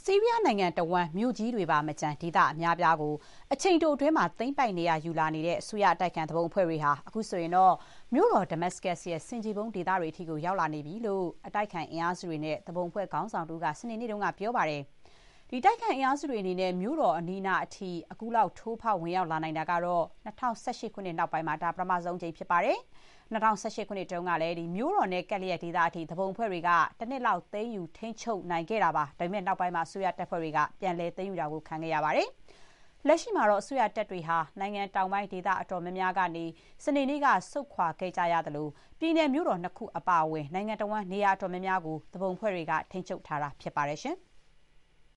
ဆီးရီးယားနိုင်ငံတဝန်းမြို့ကြီးတွေပါမကျန်ဒေသအများအပြားကိုအချိန်တိုအတွင်းမှာသိမ်းပိုက်နေရယူလာနေတဲ့အစိုးရအတိုက်ခံသူပုန်အဖွဲ့တွေဟာအခုဆိုရင်တော့မြို့တော်ဒမတ်စကတ်ရဲ့ဆင်ခြေဖုံးဒေသတွေအထိကိုရောက်လာနေပြီလို့အတိုက်ခံအင်အားစုတွေနဲ့သူပုန်အဖွဲ့ခေါင်းဆောင်တို့ကစနေနေ့တုန်းကပြောပါတယ်။ဒီတိုက်ခိုက်အင်အားစုတွေအနေနဲ့မြို့တော်အနီးနားအထိအခုလောက်ထိုးဖောက်ဝင်ရောက်လာနိုင်တာကတော့2018ခုနှစ်နောက်ပိုင်းမှာဒါပထမဆုံးအကြိမ်ဖြစ်ပါတယ်။2018ခုနှစ်တုန်းကလည်းဒီမြို့တော်နဲ့ကက်လျက်ဒေသအထိသူပုန်အဖွဲ့တွေကတစ်နှစ်လောက်သိမ်းယူထိန်းချုပ်နိုင်ခဲ့တာပါ။ဒါပေမဲ့နောက်ပိုင်းမှာအစိုးရတပ်ဖွဲ့တွေကပြန်လည်သိမ်းယူတာကိုခံခဲ့ရပါတယ်။လက်ရှိမှာတော့အစိုးရတပ်တွေဟာနိုင်ငံတောင်ပိုင်းဒေသအတော်များများကနေစနေနေ့ကဆုတ်ခွာခဲ့ကြရသလိုပြည်내မြို့တော်2ခုအပါအဝင်နိုင်ငံတော်ဝန်နေရာအတော်များများကိုသူပုန်ဖွဲ့တွေကထိန်းချုပ်ထားတာဖြစ်ပါတယ်ရှင်။